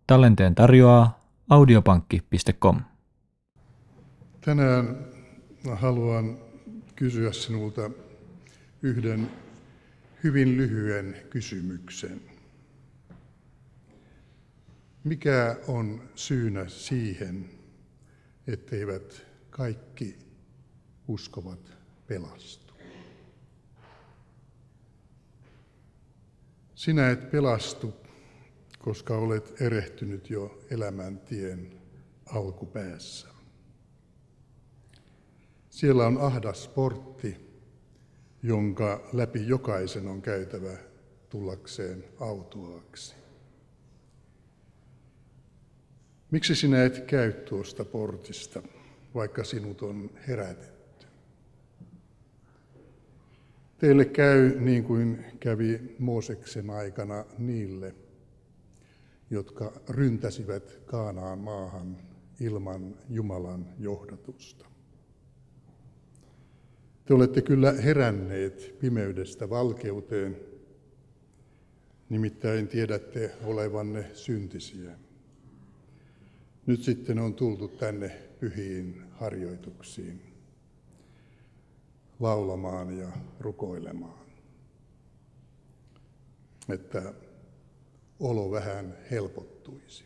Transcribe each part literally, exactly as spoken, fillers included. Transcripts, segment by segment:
Tallenteen tarjoaa audiopankki piste com. Tänään haluan kysyä sinulta yhden hyvin lyhyen kysymyksen. Mikä on syynä siihen, etteivät kaikki uskovat pelastu? Sinä et pelastu, koska olet erehtynyt jo elämäntien alkupäässä. Siellä on ahdas portti, jonka läpi jokaisen on käytävä tullakseen autuaaksi. Miksi sinä et käy tuosta portista, vaikka sinut on herätetty? Teille käy niin kuin kävi Mooseksen aikana niille, jotka ryntäsivät Kaanaan maahan ilman Jumalan johdatusta. Te olette kyllä heränneet pimeydestä valkeuteen, nimittäin tiedätte olevanne syntisiä. Nyt sitten on tultu tänne pyhiin harjoituksiin, laulamaan ja rukoilemaan, että olo vähän helpottuisi.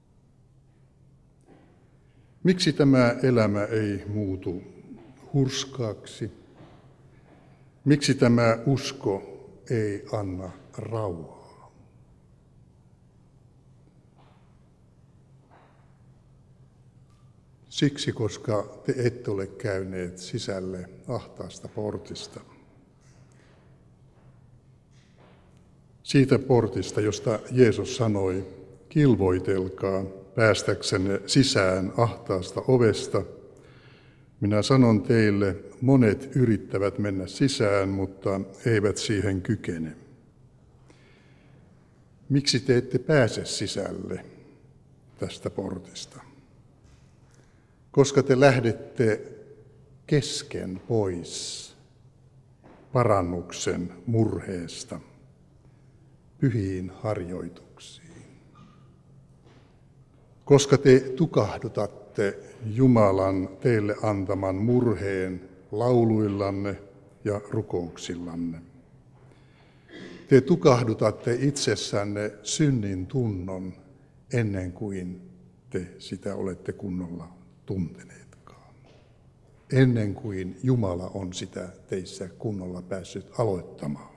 Miksi tämä elämä ei muutu hurskaaksi? Miksi tämä usko ei anna rauhaa? Siksi, koska te ette ole käyneet sisälle ahtaasta portista. Siitä portista, josta Jeesus sanoi, kilvoitelkaa päästäksenne sisään ahtaasta ovesta. Minä sanon teille, monet yrittävät mennä sisään, mutta eivät siihen kykene. Miksi te ette pääse sisälle tästä portista? Koska te lähdette kesken pois parannuksen murheesta pyhiin harjoituksiin. Koska te tukahdutatte Jumalan teille antaman murheen lauluillanne ja rukouksillanne. Te tukahdutatte itsessänne synnin tunnon ennen kuin te sitä olette kunnolla tunteneetkaan. Ennen kuin Jumala on sitä teissä kunnolla päässyt aloittamaan.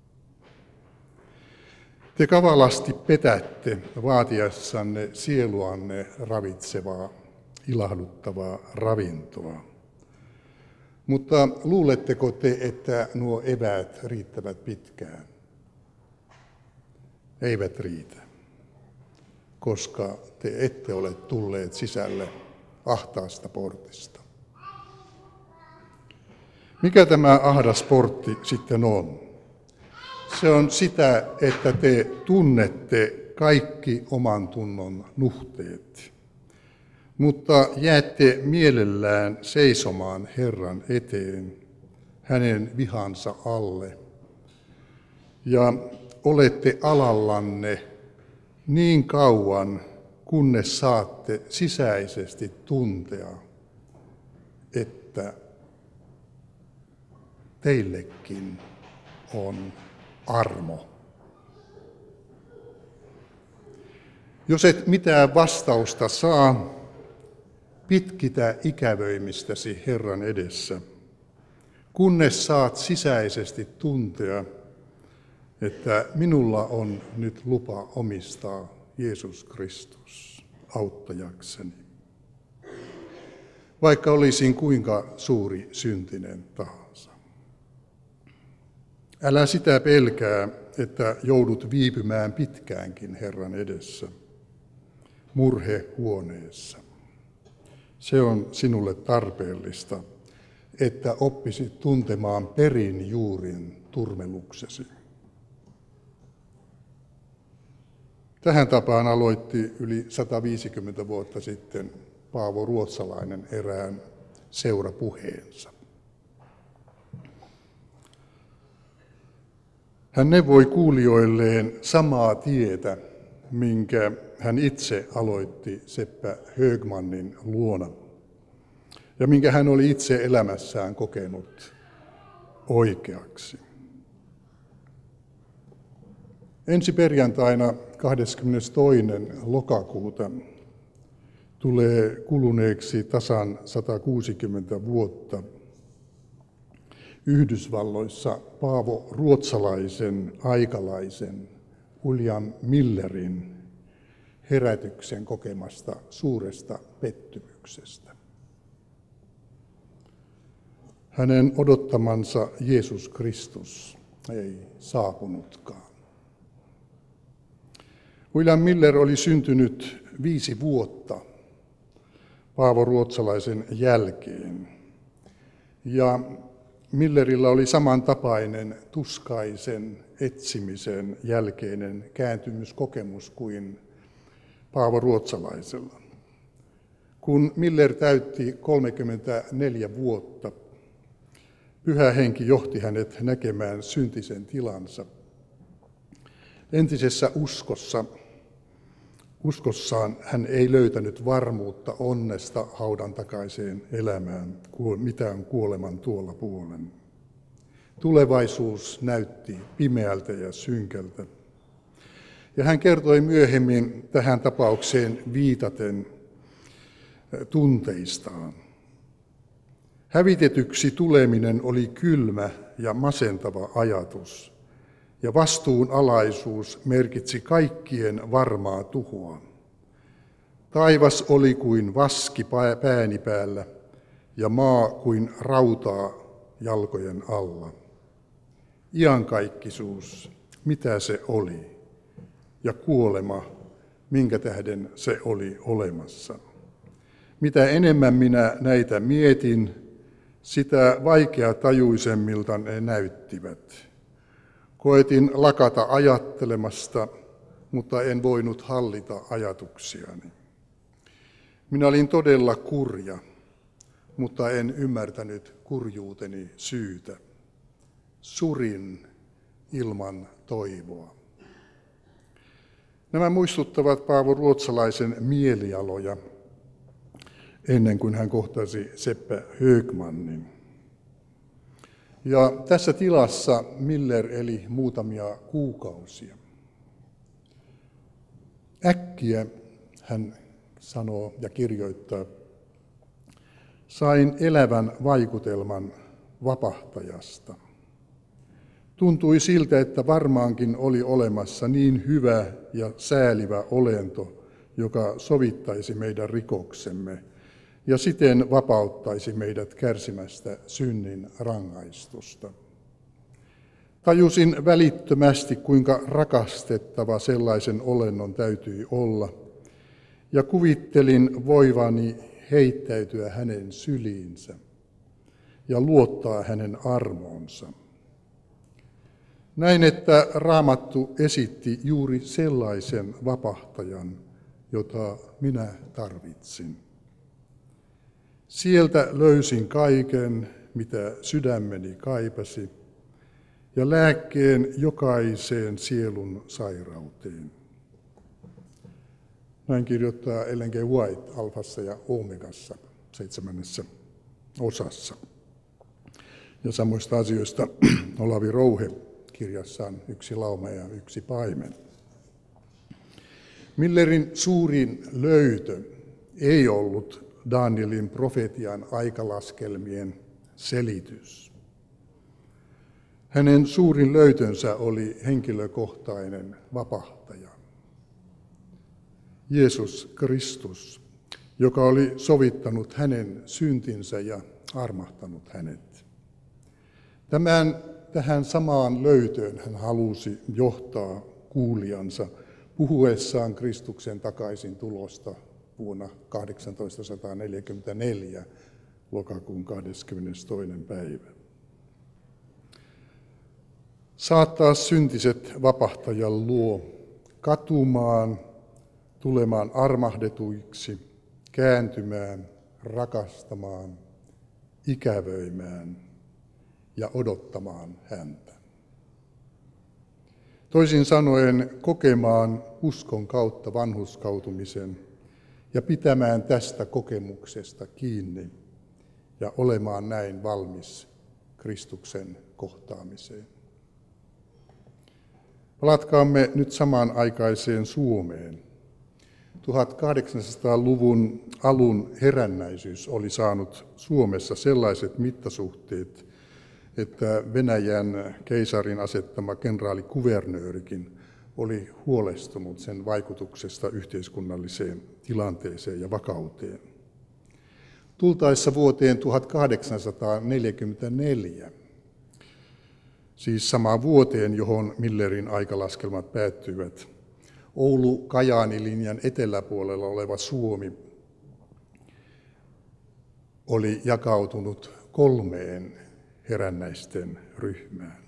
Te kavalasti petätte vaatiessanne sieluanne ravitsevaa, ilahduttavaa ravintoa. Mutta luuletteko te, että nuo eväät riittävät pitkään? Eivät riitä, koska te ette ole tulleet sisälle ahtaasta portista. Mikä tämä ahdas portti sitten on? Se on sitä, että te tunnette kaikki oman tunnon nuhteet, mutta jäätte mielellään seisomaan Herran eteen, hänen vihansa alle, ja olette alallanne niin kauan, kunnes saatte sisäisesti tuntea, että teillekin on armo. Jos et mitään vastausta saa, pitkitä ikävöimistäsi Herran edessä, kunnes saat sisäisesti tuntea, että minulla on nyt lupa omistaa Jeesus Kristus auttajakseni. Vaikka olisin kuinka suuri syntinen tahansa. Älä sitä pelkää, että joudut viipymään pitkäänkin Herran edessä, murhehuoneessa. Se on sinulle tarpeellista, että oppisit tuntemaan perin juurin turmeluksesi. Tähän tapaan aloitti yli sata viisikymmentä vuotta sitten Paavo Ruotsalainen erään seurapuheensa. Hän neuvoi kuulijoilleen samaa tietä, minkä hän itse aloitti Seppä Högmanin luona ja minkä hän oli itse elämässään kokenut oikeaksi. Ensi perjantaina kahdeskymmenestoinen lokakuuta tulee kuluneeksi tasan sata kuusikymmentä vuotta Yhdysvalloissa Paavo Ruotsalaisen aikalaisen William Millerin herätyksen kokemasta suuresta pettymyksestä. Hänen odottamansa Jeesus Kristus ei saapunutkaan. William Miller oli syntynyt viisi vuotta Paavo Ruotsalaisen jälkeen. Ja Millerillä oli samantapainen tuskaisen etsimisen jälkeinen kääntymyskokemus kuin Paavo Ruotsalaisella. Kun Miller täytti kolmekymmentäneljä vuotta, Pyhä Henki johti hänet näkemään syntisen tilansa. Entisessä uskossa, uskossaan hän ei löytänyt varmuutta onnesta haudan takaiseen elämään, mitään kuoleman tuolla puolen. Tulevaisuus näytti pimeältä ja synkältä. Ja hän kertoi myöhemmin tähän tapaukseen viitaten tunteistaan. Hävitetyksi tuleminen oli kylmä ja masentava ajatus, ja vastuunalaisuus merkitsi kaikkien varmaa tuhoa. Taivas oli kuin vaski pääni päällä, ja maa kuin rautaa jalkojen alla. Iankaikkisuus, mitä se oli, ja kuolema, minkä tähden se oli olemassa. Mitä enemmän minä näitä mietin, sitä vaikeatajuisemmilta ne näyttivät. Koetin lakata ajattelemasta, mutta en voinut hallita ajatuksiani. Minä olin todella kurja, mutta en ymmärtänyt kurjuuteni syytä. Surin ilman toivoa. Nämä muistuttavat Paavo Ruotsalaisen mielialoja ennen kuin hän kohtasi Seppä Högmanin. Ja tässä tilassa Miller eli muutamia kuukausia. Äkkiä hän sanoo ja kirjoittaa, sain elävän vaikutelman vapahtajasta. Tuntui siltä, että varmaankin oli olemassa niin hyvä ja säälivä olento, joka sovittaisi meidän rikoksemme ja siten vapauttaisi meidät kärsimästä synnin rangaistusta. Tajusin välittömästi, kuinka rakastettava sellaisen olennon täytyi olla, ja kuvittelin voivani heittäytyä hänen syliinsä ja luottaa hänen armoonsa. Näin, että Raamattu esitti juuri sellaisen vapahtajan, jota minä tarvitsin. Sieltä löysin kaiken, mitä sydämeni kaipasi, ja lääkkeen jokaiseen sielun sairauteen. Näin kirjoittaa Ellen G. White Alfassa ja Omegassa seitsemännessä osassa. Ja samoista asioista Olavi Rouhe kirjassaan Yksi lauma ja yksi paimen. Millerin suurin löytö ei ollut Danielin profetian aikalaskelmien selitys. Hänen suurin löytönsä oli henkilökohtainen vapahtaja. Jeesus Kristus, joka oli sovittanut hänen syntinsä ja armahtanut hänet. Tämän, tähän samaan löytöön hän halusi johtaa kuulijansa puhuessaan Kristuksen takaisin tulosta vuonna tuhatkahdeksansataaneljäkymmentäneljä lokakuun kahdeskymmenestoinen päivä. Saattaa syntiset vapahtajan luo katumaan, tulemaan armahdetuiksi, kääntymään, rakastamaan, ikävöimään ja odottamaan häntä. Toisin sanoen kokemaan uskon kautta vanhurskautumisen ja pitämään tästä kokemuksesta kiinni ja olemaan näin valmis Kristuksen kohtaamiseen. Palatkaamme nyt samanaikaiseen Suomeen. tuhatkahdeksansataaluvun alun herännäisyys oli saanut Suomessa sellaiset mittasuhteet, että Venäjän keisarin asettama kenraalikuvernöörikin oli huolestunut sen vaikutuksesta yhteiskunnalliseen tilanteeseen ja vakauteen. Tultaessa vuoteen tuhatkahdeksansataaneljäkymmentäneljä, siis samaan vuoteen, johon Millerin aikalaskelmat päättyivät, Oulu-Kajaani-linjan eteläpuolella oleva Suomi oli jakautunut kolmeen herännäisten ryhmään,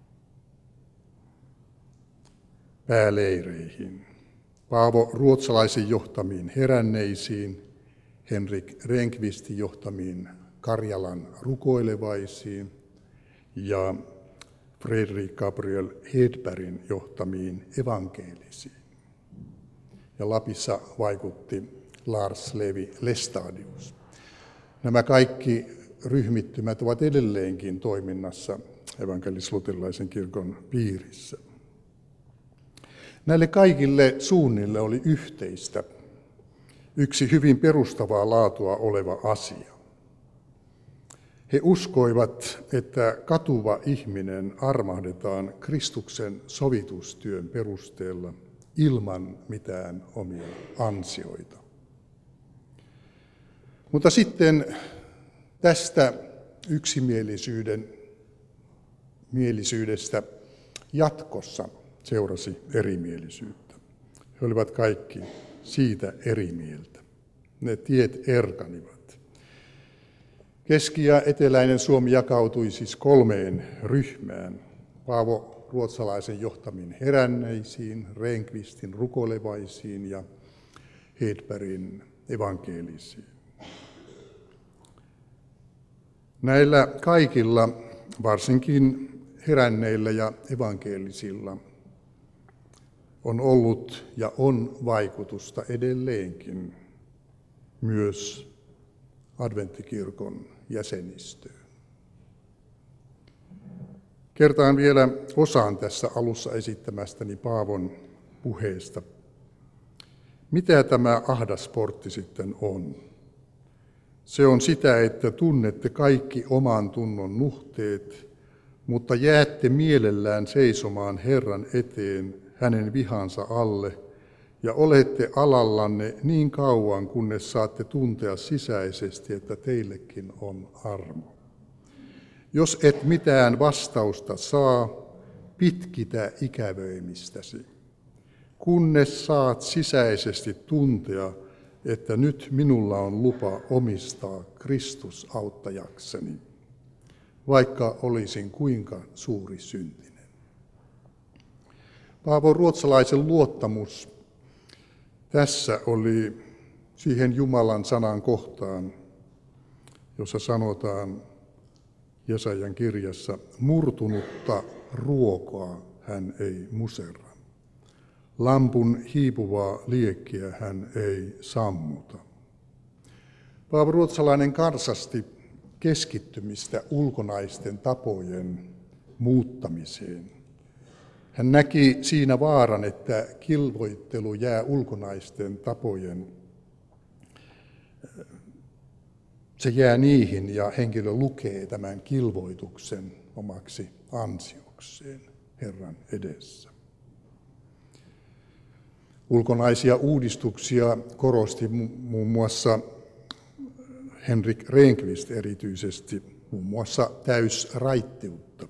pääleireihin. Paavo Ruotsalaisen johtamiin heränneisiin, Henrik Rehnqvistin johtamiin Karjalan rukoilevaisiin ja Fredrik Gabriel Hedbergin johtamiin evankelisiin. Ja Lapissa vaikutti Lars Levi Lestadius. Nämä kaikki ryhmittymät ovat edelleenkin toiminnassa evankelis-luterilaisen kirkon piirissä. Näille kaikille suunnille oli yhteistä yksi hyvin perustavaa laatua oleva asia. He uskoivat, että katuva ihminen armahdetaan Kristuksen sovitustyön perusteella ilman mitään omia ansioita. Mutta sitten tästä yksimielisyyden mielisyydestä jatkossa seurasi erimielisyyttä. He olivat kaikki siitä eri mieltä. Ne tiet erkanivat. Keski- ja eteläinen Suomi jakautui siis kolmeen ryhmään. Paavo Ruotsalaisen johtamiin heränneisiin, Rehnqvistin rukoilevaisiin ja Hedbergin evankelisiin. Näillä kaikilla, varsinkin heränneillä ja evankelisilla, on ollut ja on vaikutusta edelleenkin myös adventtikirkon jäsenistöön. Kertaan vielä osan tässä alussa esittämästäni Paavon puheesta. Mitä tämä ahdasportti sitten on? Se on sitä, että tunnette kaikki oman tunnon nuhteet, mutta jäätte mielellään seisomaan Herran eteen hänen vihansa alle ja olette alallanne niin kauan, kunnes saatte tuntea sisäisesti, että teillekin on armo. Jos et mitään vastausta saa, pitkitä ikävöimistäsi, kunnes saat sisäisesti tuntea, että nyt minulla on lupa omistaa Kristus auttajakseni, vaikka olisin kuinka suuri syntinen. Paavo Ruotsalaisen luottamus tässä oli siihen Jumalan sanan kohtaan, jossa sanotaan Jesajan kirjassa, murtunutta ruokoa hän ei muserra. Lampun hiipuvaa liekkiä hän ei sammuta. Paavo Ruotsalainen karsasti keskittymistä ulkonaisten tapojen muuttamiseen. Hän näki siinä vaaran, että kilvoittelu jää ulkonaisten tapojen, se jää niihin ja henkilö lukee tämän kilvoituksen omaksi ansiokseen Herran edessä. Ulkonaisia uudistuksia korosti muun muassa Henrik Rehnqvist erityisesti, muun muassa täysraittiutta.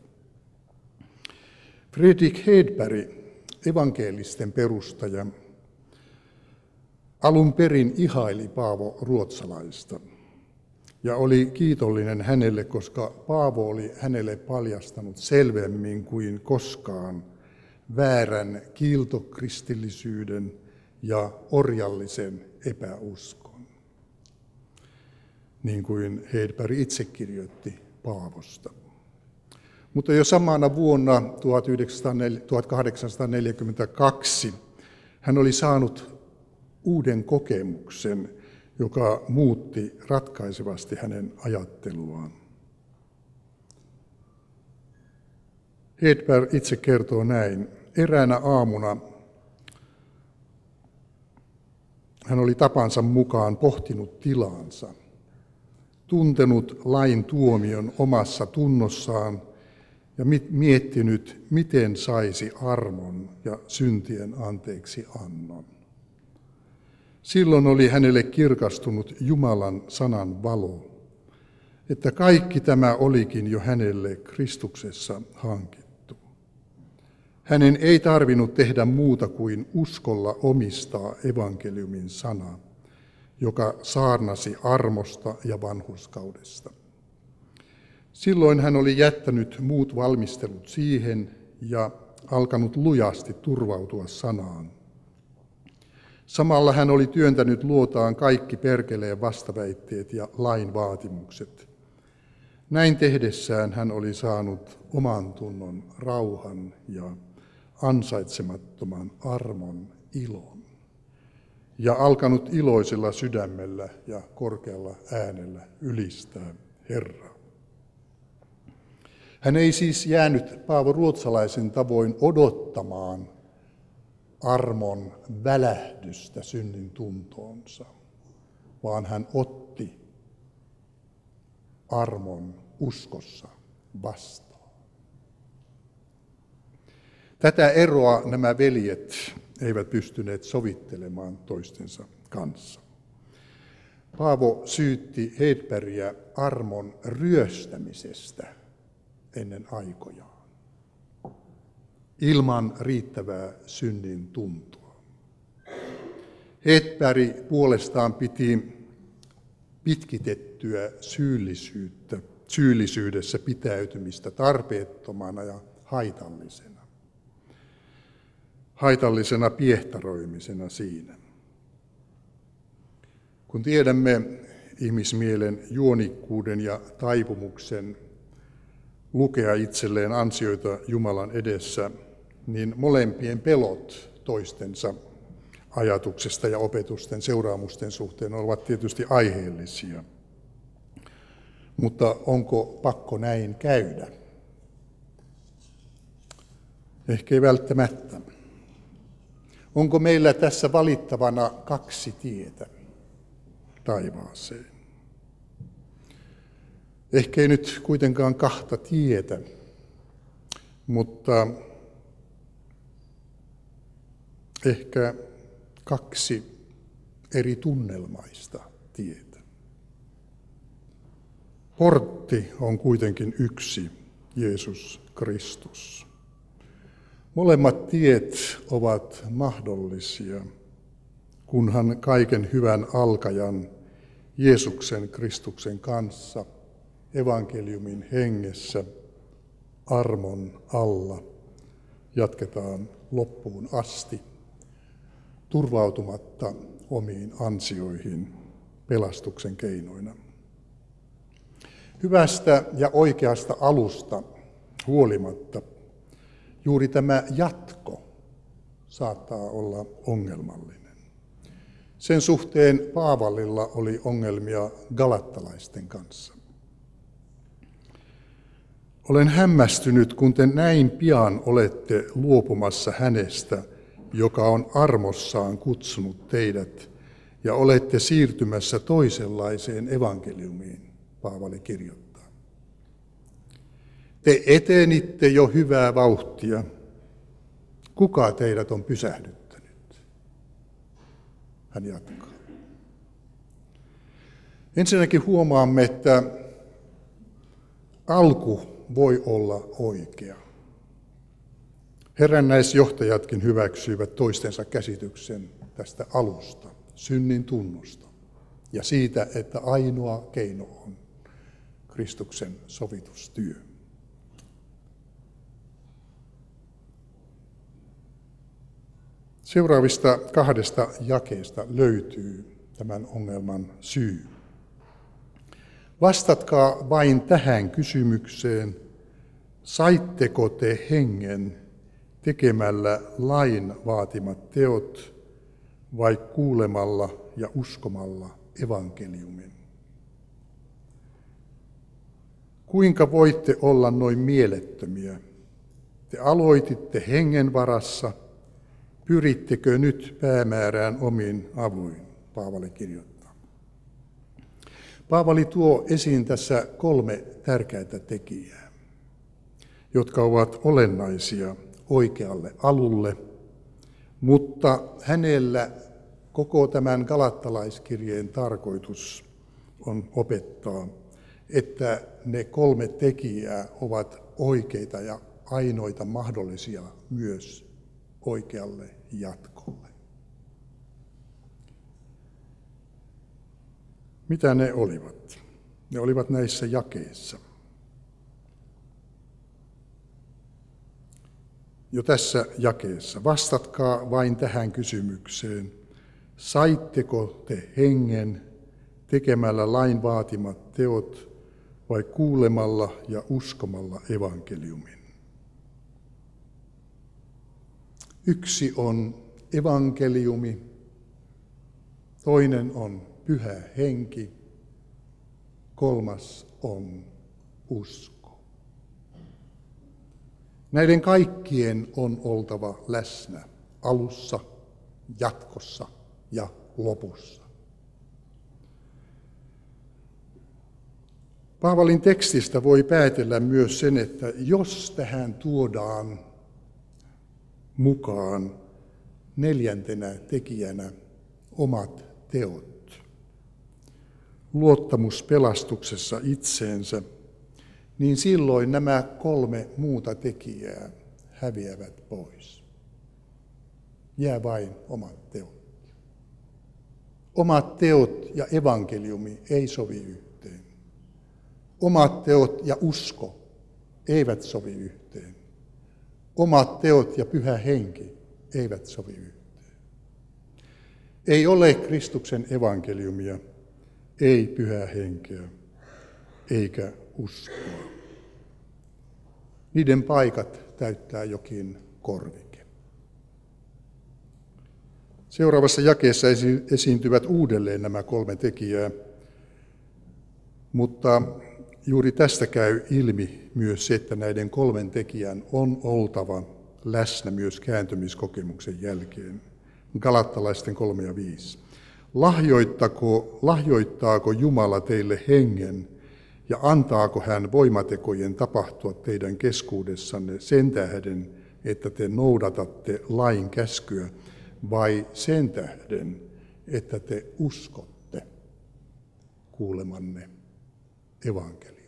Fredrik Hedberg, evankelisten perustaja, alun perin ihaili Paavo Ruotsalaista ja oli kiitollinen hänelle, koska Paavo oli hänelle paljastanut selvemmin kuin koskaan väärän kiiltokristillisyyden ja orjallisen epäuskon, niin kuin Hedberg itse kirjoitti Paavosta. Mutta jo samana vuonna tuhatkahdeksansataaneljäkymmentäkaksi hän oli saanut uuden kokemuksen, joka muutti ratkaisevasti hänen ajatteluaan. Hedberg itse kertoo näin. Eräänä aamuna hän oli tapansa mukaan pohtinut tilaansa, tuntenut lain tuomion omassa tunnossaan ja miettinyt, miten saisi armon ja syntien anteeksi annon. Silloin oli hänelle kirkastunut Jumalan sanan valo, että kaikki tämä olikin jo hänelle Kristuksessa hankittu. Hänen ei tarvinnut tehdä muuta kuin uskolla omistaa evankeliumin sana, joka saarnasi armosta ja vanhurskaudesta. Silloin hän oli jättänyt muut valmistelut siihen ja alkanut lujasti turvautua sanaan. Samalla hän oli työntänyt luotaan kaikki perkeleen vastaväitteet ja lain vaatimukset. Näin tehdessään hän oli saanut oman tunnon rauhan ja ansaitsemattoman armon ilon ja alkanut iloisella sydämellä ja korkealla äänellä ylistää Herraa. Hän ei siis jäänyt Paavo Ruotsalaisen tavoin odottamaan armon välähdystä synnin tuntoonsa, vaan hän otti armon uskossa vastaan. Tätä eroa nämä veljet eivät pystyneet sovittelemaan toistensa kanssa. Paavo syytti Hedbergia armon ryöstämisestä ennen aikojaan, ilman riittävää synnin tuntoa. Hedberg puolestaan piti pitkitettyä syyllisyyttä, syyllisyydessä pitäytymistä tarpeettomana ja haitallisena. Haitallisena piehtaroimisena siinä. Kun tiedämme ihmismielen juonikkuuden ja taipumuksen lukea itselleen ansioita Jumalan edessä, niin molempien pelot toistensa ajatuksesta ja opetusten seuraamusten suhteen ovat tietysti aiheellisia. Mutta onko pakko näin käydä? Ehkä ei välttämättä. Onko meillä tässä valittavana kaksi tietä taivaaseen? Ehkä ei nyt kuitenkaan kahta tietä, mutta ehkä kaksi eri tunnelmaista tietä. Portti on kuitenkin yksi, Jeesus Kristus. Molemmat tiet ovat mahdollisia, kunhan kaiken hyvän alkajan Jeesuksen Kristuksen kanssa, evankeliumin hengessä, armon alla jatketaan loppuun asti, turvautumatta omiin ansioihin pelastuksen keinoina. Hyvästä ja oikeasta alusta huolimatta juuri tämä jatko saattaa olla ongelmallinen. Sen suhteen Paavallilla oli ongelmia galattalaisten kanssa. Olen hämmästynyt, kun te näin pian olette luopumassa hänestä, joka on armossaan kutsunut teidät, ja olette siirtymässä toisenlaiseen evankeliumiin, Paavali kirjoittaa. Te etenitte jo hyvää vauhtia. Kuka teidät on pysähdyttänyt? Hän jatkaa. Ensinnäkin huomaamme, että alku voi olla oikea. Herännäisjohtajatkin hyväksyivät toistensa käsityksen tästä alusta, synnin tunnusta ja siitä, että ainoa keino on Kristuksen sovitustyö. Seuraavista kahdesta jakeesta löytyy tämän ongelman syy. Vastatkaa vain tähän kysymykseen, Saitteko te hengen tekemällä lain vaatimat teot vai kuulemalla ja uskomalla evankeliumin? Kuinka voitte olla noin mielettömiä? Te aloititte hengen varassa, pyrittekö nyt päämäärään omin avuin, Paavali kirjoittaa. Paavali tuo esiin tässä kolme tärkeää tekijää, jotka ovat olennaisia oikealle alulle, mutta hänellä koko tämän galattalaiskirjeen tarkoitus on opettaa, että ne kolme tekijää ovat oikeita ja ainoita mahdollisia myös oikealle jatkolle. Mitä ne olivat? Ne olivat näissä jakeissa. Jo tässä jakeessa. Vastatkaa vain tähän kysymykseen. Saitteko te hengen tekemällä lain vaatimat teot vai kuulemalla ja uskomalla evankeliumin? Yksi on evankeliumi, toinen on pyhä henki, kolmas on usko. Näiden kaikkien on oltava läsnä alussa, jatkossa ja lopussa. Paavalin tekstistä voi päätellä myös sen, että jos tähän tuodaan mukaan neljäntenä tekijänä omat teot, luottamus pelastuksessa itseensä, niin silloin nämä kolme muuta tekijää häviävät pois. Jää vain omat teot. Omat teot ja evankeliumi ei sovi yhteen. Omat teot ja usko eivät sovi yhteen. Omat teot ja pyhä henki eivät sovi yhteen. Ei ole Kristuksen evankeliumia, ei pyhää henkeä, eikä uskoa. Niiden paikat täyttää jokin korvike. Seuraavassa jakeessa esiintyvät uudelleen nämä kolme tekijää, mutta juuri tästä käy ilmi myös se, että näiden kolmen tekijän on oltava läsnä myös kääntymiskokemuksen jälkeen. Galattalaisten kolme ja viisi. Lahjoittaako, lahjoittaako Jumala teille hengen ja antaako hän voimatekojen tapahtua teidän keskuudessanne sen tähden, että te noudatatte lain käskyä, vai sen tähden, että te uskotte kuulemanne evankeliumiin?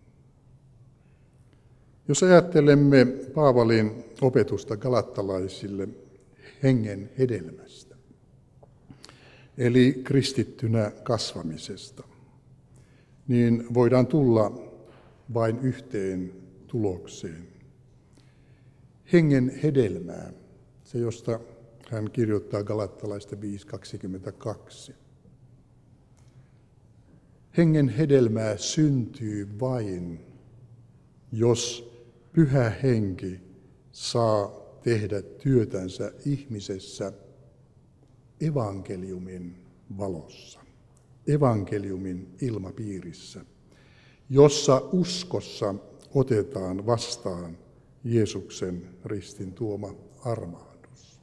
Jos ajattelemme Paavalin opetusta galattalaisille hengen hedelmästä, eli kristittynä kasvamisesta, niin voidaan tulla vain yhteen tulokseen. Hengen hedelmää, se josta hän kirjoittaa Galattalaisten viisi kaksikymmentäkaksi. Hengen hedelmää syntyy vain, jos pyhä henki saa tehdä työtänsä ihmisessä evankeliumin valossa, evankeliumin ilmapiirissä, jossa uskossa otetaan vastaan Jeesuksen ristin tuoma armahdus.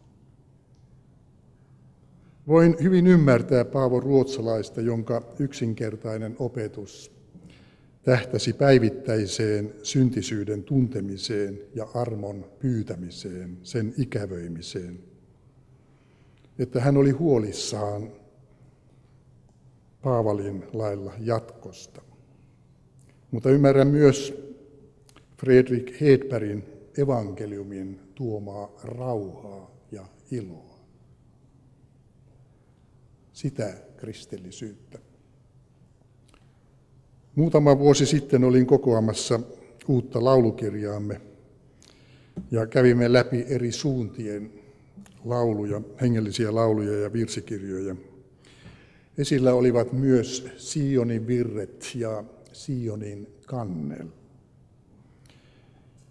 Voin hyvin ymmärtää Paavo Ruotsalaista, jonka yksinkertainen opetus tähtäsi päivittäiseen syntisyyden tuntemiseen ja armon pyytämiseen, sen ikävöimiseen, että hän oli huolissaan Paavalin lailla jatkosta. Mutta ymmärrän myös Fredrik Hedbergin evankeliumin tuomaa rauhaa ja iloa. Sitä kristillisyyttä. Muutama vuosi sitten olin kokoamassa uutta laulukirjaamme ja kävimme läpi eri suuntien lauluja, hengellisiä lauluja ja virsikirjoja. Esillä olivat myös Sionin virret ja Sionin kannel.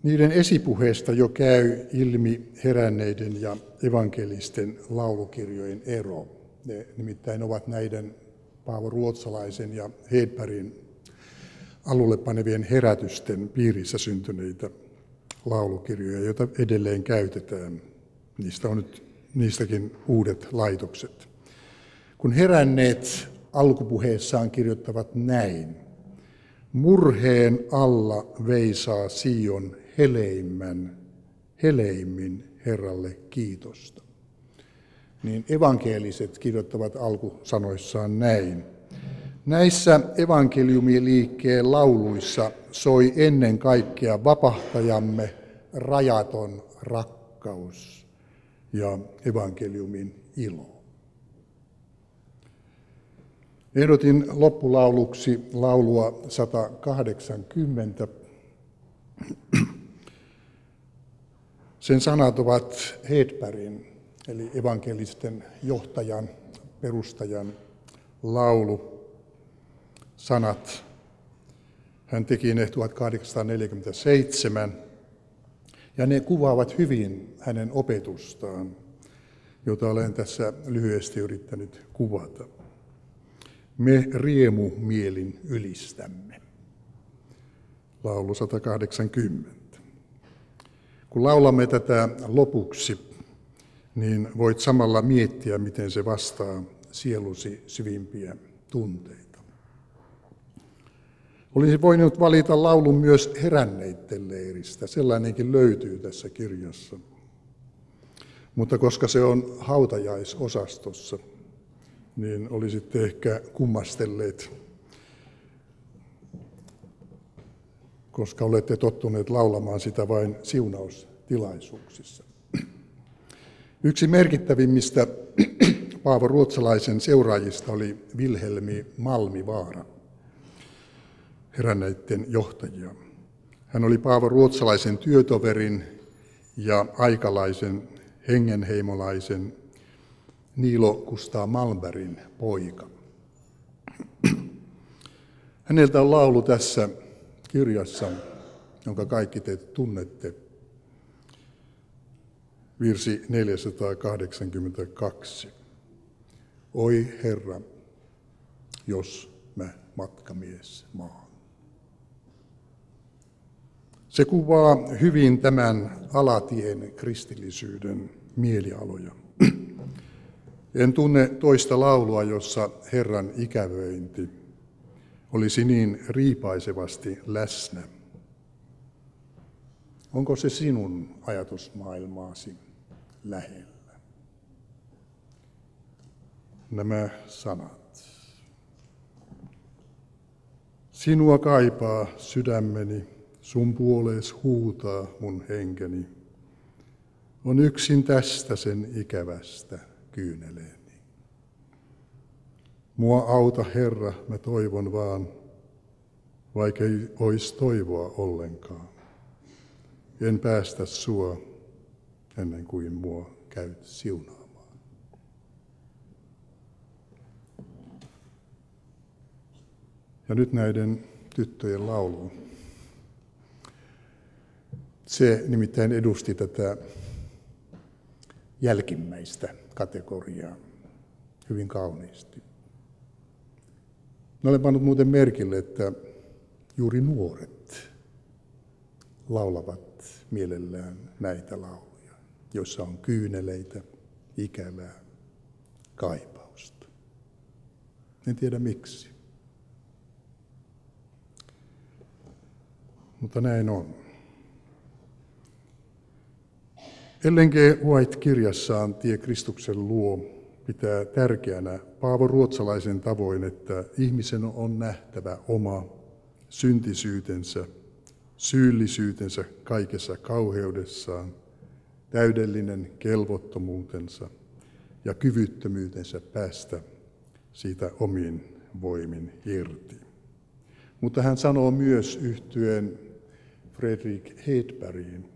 Niiden esipuheesta jo käy ilmi heränneiden ja evankelisten laulukirjojen ero. Ne nimittäin ovat näiden Paavo Ruotsalaisen ja Hedbergin alulle panevien herätysten piirissä syntyneitä laulukirjoja, joita edelleen käytetään. Niistä on nyt niistäkin uudet laitokset. Kun heränneet alkupuheessaan kirjoittavat näin: murheen alla veisaa Sion heleimmän, heleimmin Herralle kiitosta. Niin evankeliset kirjoittavat alkusanoissaan näin: näissä evankeliumiliikkeen lauluissa soi ennen kaikkea vapahtajamme rajaton rakkaus ja evankeliumin ilo. Ehdotin loppulauluksi laulua sata kahdeksankymmentä. Sen sanat ovat Hedbergin, eli evankelisten johtajan, perustajan laulu. Sanat. Hän teki ne tuhatkahdeksansataaneljäkymmentäseitsemän, ja ne kuvaavat hyvin hänen opetustaan, jota olen tässä lyhyesti yrittänyt kuvata. Me riemumielin ylistämme. Laulu sata kahdeksankymmentä. Kun laulamme tätä lopuksi, niin voit samalla miettiä, miten se vastaa sielusi syvimpiä tunteita. Olisin voinut valita laulun myös heränneitten leiristä. Sellainenkin löytyy tässä kirjassa. Mutta koska se on hautajaisosastossa, niin olisitte ehkä kummastelleet, koska olette tottuneet laulamaan sitä vain siunaustilaisuuksissa. Yksi merkittävimmistä Paavo Ruotsalaisen seuraajista oli Vilhelmi Malmivaara, heränneitten johtajia. Hän oli Paavo Ruotsalaisen työtoverin ja aikalaisen hengenheimolaisen Niilo Kustaa Malmbergin poika. Häneltä on laulu tässä kirjassa, jonka kaikki te tunnette, virsi neljäsataakahdeksankymmentäkaksi. Oi Herra, jos mä matkamies maan. Se kuvaa hyvin tämän alatien kristillisyyden mielialoja. En tunne toista laulua, jossa Herran ikävöinti olisi niin riipaisevasti läsnä. Onko se sinun ajatusmaailmaasi lähellä? Nämä sanat. Sinua kaipaa sydämeni, sun puolees huutaa mun henkeni. On yksin tästä sen ikävästä kyyneleeni. Mua auta, Herra, mä toivon vaan, vaikka ei ois toivoa ollenkaan. En päästä sua ennen kuin mua käyt siunaamaan. Ja nyt näiden tyttöjen laulu. Se nimittäin edusti tätä jälkimmäistä kategoriaa hyvin kauniisti. Mä olen pannut muuten merkille, että juuri nuoret laulavat mielellään näitä lauluja, joissa on kyyneleitä, ikävää, kaipausta. En tiedä miksi. Mutta näin on. Ellen G. White kirjassaan Tie Kristuksen luo pitää tärkeänä Paavo Ruotsalaisen tavoin, että ihmisen on nähtävä oma syntisyytensä, syyllisyytensä kaikessa kauheudessaan, täydellinen kelvottomuutensa ja kyvyttömyytensä päästä siitä omin voimin irti. Mutta hän sanoo myös yhtyen Fredrik Hedbergiin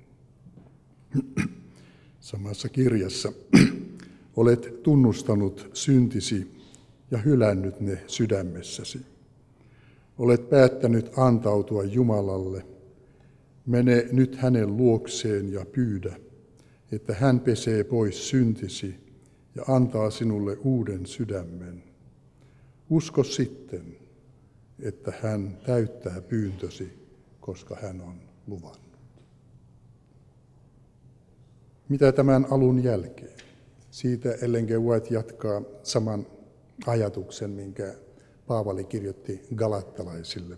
samassa kirjassa, olet tunnustanut syntisi ja hylännyt ne sydämessäsi. Olet päättänyt antautua Jumalalle, Mene nyt hänen luokseen ja pyydä, että hän pesee pois syntisi ja antaa sinulle uuden sydämen. Usko sitten, että hän täyttää pyyntösi, koska hän on luvannut. Mitä tämän alun jälkeen? Siitä Ellen G. White jatkaa saman ajatuksen, minkä Paavali kirjoitti galattalaisille.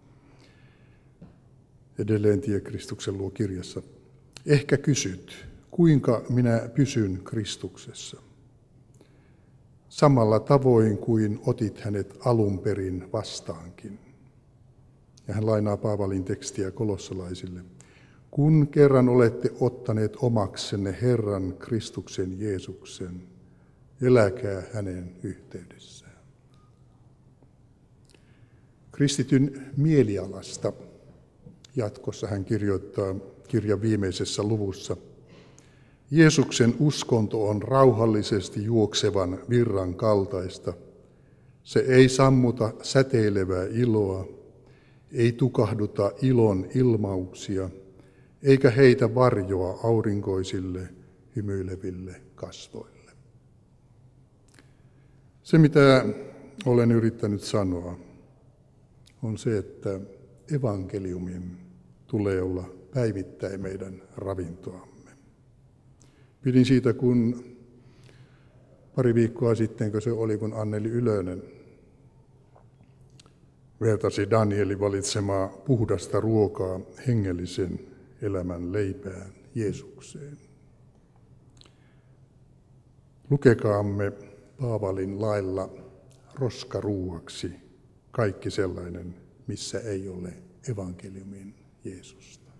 Edelleen Tie Kristuksen luo -kirjassa. Ehkä kysyt, kuinka minä pysyn Kristuksessa? Samalla tavoin kuin otit hänet alun perin vastaankin. Ja hän lainaa Paavalin tekstiä kolossalaisille. Kun kerran olette ottaneet omaksenne Herran Kristuksen Jeesuksen, eläkää hänen yhteydessään. Kristityn mielialasta jatkossa hän kirjoittaa kirjan viimeisessä luvussa. Jeesuksen uskonto on rauhallisesti juoksevan virran kaltaista. Se ei sammuta säteilevää iloa, ei tukahduta ilon ilmauksia, eikä heitä varjoa aurinkoisille, hymyileville kasvoille. Se, mitä olen yrittänyt sanoa, on se, että evankeliumin tulee olla päivittäin meidän ravintoamme. Pidin siitä, kun pari viikkoa sitten, kun se oli, kun Anneli Ylönen vertasi Danielin valitsemaa puhdasta ruokaa hengellisen elämän leipään Jeesukseen. Lukekaamme Paavalin lailla roskaruuaksi kaikki sellainen, missä ei ole evankeliumin Jeesusta.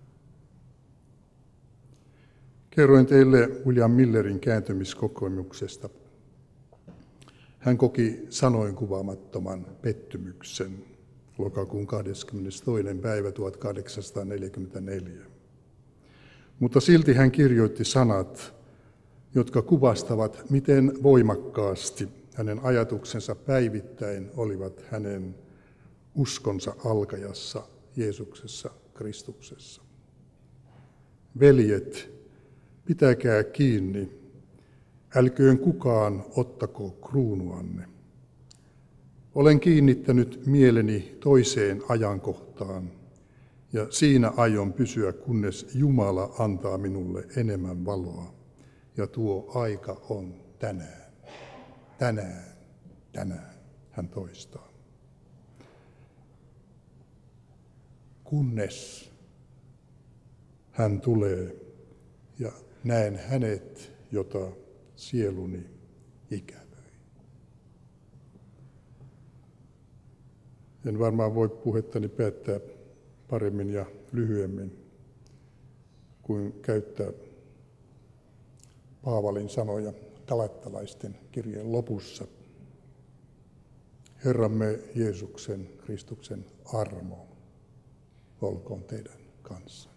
Kerroin teille William Millerin kääntymiskokemuksesta. Hän koki sanoin kuvaamattoman pettymyksen lokakuun kahdeskymmenestoinen päivä tuhatkahdeksansataaneljäkymmentäneljä. Mutta silti hän kirjoitti sanat, jotka kuvastavat, miten voimakkaasti hänen ajatuksensa päivittäin olivat hänen uskonsa alkajassa Jeesuksessa Kristuksessa. Veljet, pitäkää kiinni, älköön kukaan ottako kruunuanne. Olen kiinnittänyt mieleni toiseen ajankohtaan, ja siinä aion pysyä, kunnes Jumala antaa minulle enemmän valoa, ja tuo aika on tänään. Tänään, tänään, hän toistaa. Kunnes hän tulee ja näen hänet, jota sieluni ikävöi. En varmaan voi puhettani päättää paremmin ja lyhyemmin kuin käyttää Paavalin sanoja galattalaisten kirjeen lopussa. Herramme Jeesuksen Kristuksen armo olkoon teidän kanssa.